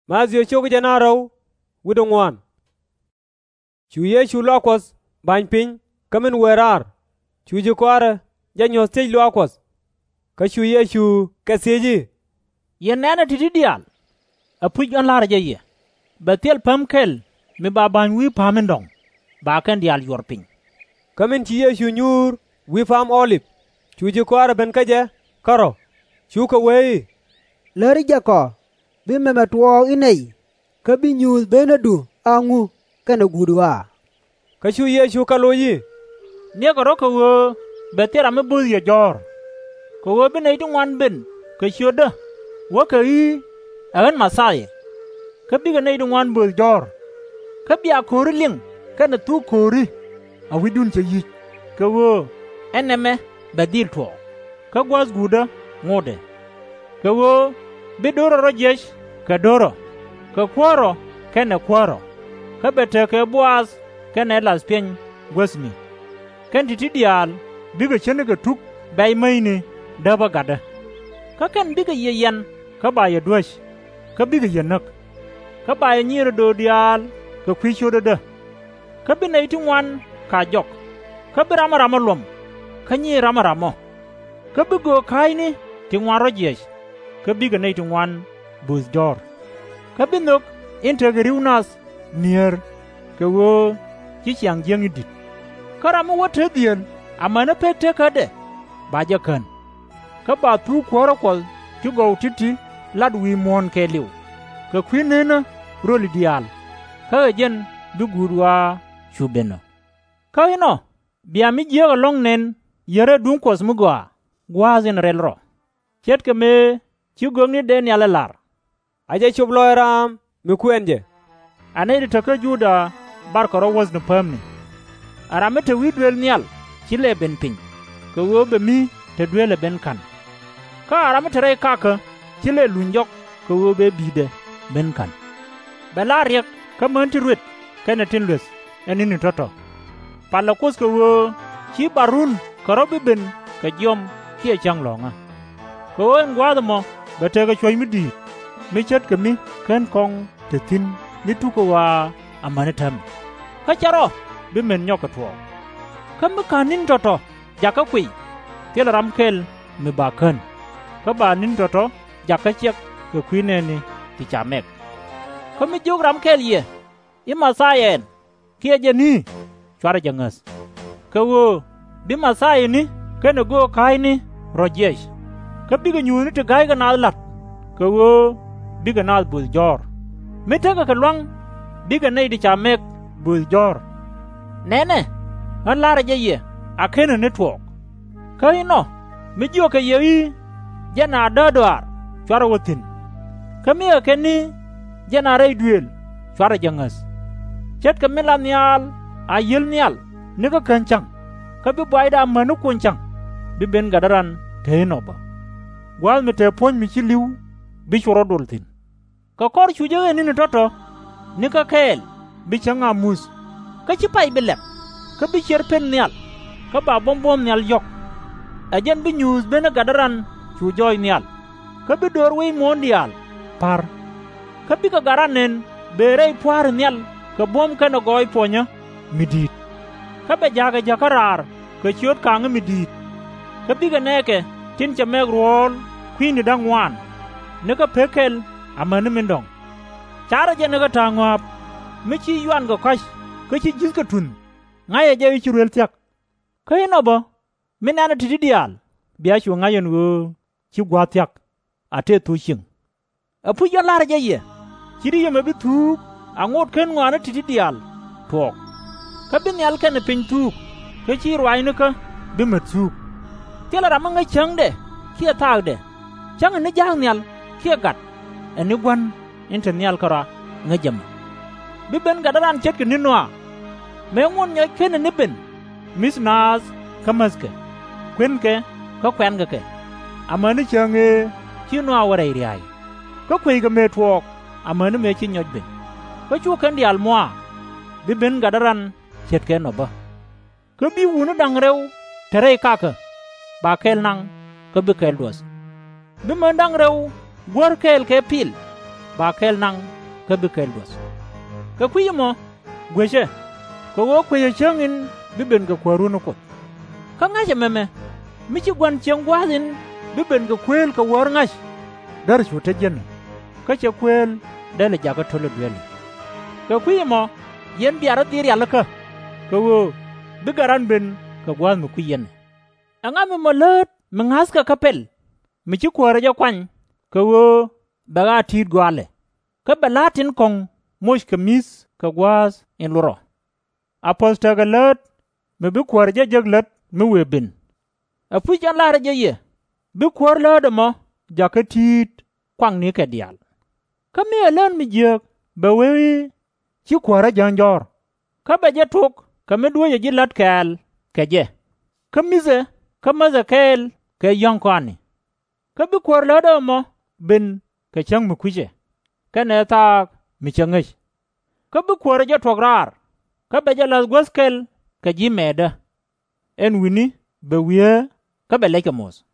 ma zio choke jana raw widong wan chu Yesu lokos bany piny kamin werar chu ji kware janyo tej lokos ka chu Yesu ka seji yen nana titidial apuj an lar jaye betel pamkel mi baban wi pamendong ba kan dial yor piny kamin chi Yesu nyur wi fam olip chu ji kware ben kaje karo chu ka wei lari jako bi meme tuo inei ka bi nyus benadu angu kana gudwa ka chu Yesu ka loyi ne ko ro ko betel am bul ye jor ko wo bi nei tu wan ben ka shoda wo ka yi an masai ka bi ga nei tu wan bul jor ka bi akori ling kana tu kori a widun che yi ka wo eneme badil to ka gwas guda ngode ka wo bi doro rojesh ka doro ka kwaro kana kwaro ka bete ka boas kana laspien gwasni kan titidial biga chene ga tuk bai maini daba gada ka kan biga yeyan ka ba ya duash ka biga yanak ka ba ya nyira do dial ka kwisho da ka bi na itingwan ka jok ka bi rama lom ka nyi rama ka bi go kaini tingwan rojesh ka biga na itingwan buzdor ka bi nok integriunas nier ka wo chi chiang jeng dit ka rama wata diel amana pete kade ba jakan ka ba tu kworo kol ti go titi ladwi mon ke liu ka kwinena roli dial ka jen du gudwa chubeno ka ino bia mi je long nen yere dun kos mugwa gwazin relro chet ke me ti go ni den yala lar aje chubloiram mi kwenje anai ta ka juda bar ko ro was no pamni aramete widwel nyal chile ben piny ka wo be mi te dwele ben kan ka aramete re kaka chile lunjok ka wo be bide ben kan belariek ka manti ruet kana tinless enini toto pala kos ka wo chi barun ka robi ben ka jom kia chang longa ka wo ngwado mo bete ka choi midi mi chet ka mi ken kong te tin ni tuko wa amane tam ka charo bi men nyoka tuo kam ka nin toto jaka kwi tel ramkel mi bakan ka ba nin toto jaka chek ka kwine ni ti chamek ka mi jog ramkel ye imasayen kia jeni chwara jangas ka wo bi masaye ni kana go kai ni rojesh ka bi ga nyuni te gai ga nalat ka wo bi ga nal bul jor mi ta ka lwang bi ga nei di chamek bul jor nene an lara jaye akene network kaino mi jo ka yewi jana dadwar chwara wotin kami akeni jana ray duel chwara jangas chet ka milanial ayil nial niga kanchang ka bi baida manu kunchang bi ben gadaran teinoba gwal mi te pon mi chiliu bi choro doltin ka kor chuje ni toto nika kel bi changa mus ka ci pay bi lep ka bi cer pen nial ka ba bom nial yok ajen bi news bena gadaran chu joy nial ka bi dor wi mondial par ka bi ka garanen bere puar nial ka bom kana goy ponya midit ka be jaga jakarar ka chiot kang midit ka bi ga neke tin chamek rol kwini dangwan ne ka pekel amane mindong chara je ne ka tangwap mi chi yuan go kash ka chi jis ka tun ngaya je wi churel tiak kaino bo minana titidial bia chu ngayen wo chi gwa tiak ate tu sing apu yo lar je ye chiri ye mabi tu angot ken ngwana titidial tok ka bin yal ken pin tu ka chi rwai ne ka bi matsu tela ramanga chang de kia tag de chang ne jang nyal kia gat eni gwan internal kara ngajam bi ben gadaran chet ke ninwa me ngon nyoy ken ne ben misnas kamaske kwenke ko kwenga ke amani change chino aware riai ko kwe ga metwok amani me chi nyoj ben ko chu kan dial moa bi ben gadaran chet ke no ba ko bi wunu dang rew tere kaka ba kel nang ko bi kel dos bi man dang rew gor kel ke pil ba kel nang ka bi kel dos ka kwi mo gweche ko wo kwe changin bi ben ga kwaru no ko ka ngache meme mi ci gwan cheng gwadin bi ben ga kwel ka wor ngach dar chu te jen ka che kwel dele jaga tolo dweli ka kwi mo yen biara dir yalla ka wo bi garan ben ka gwan mu kwi yen anga mi molot mi ngas ka kapel mi ci kwara ja kwan ka wo baga tit gwale ka balatin kong mosh kamis ka gwas in luro aposta ga lot mi bi kwara ja jaglat mi webin apu jan lara ja ye bi kwar lodo mo jaka tit kwang ni ka dial ka mi elen mi jek ba we ci kwara janjor ka ba ja tuk ka mi duwe ji lat kel ka je ka mize ka maza kel ka yonkani ka bi kwar lodo mo bin ka chang mi kuje ka ne tak mi changish ka bi kwar ja tograr ka ba ja las gwaskel ka ji meda en wini be wiye ka be leke mos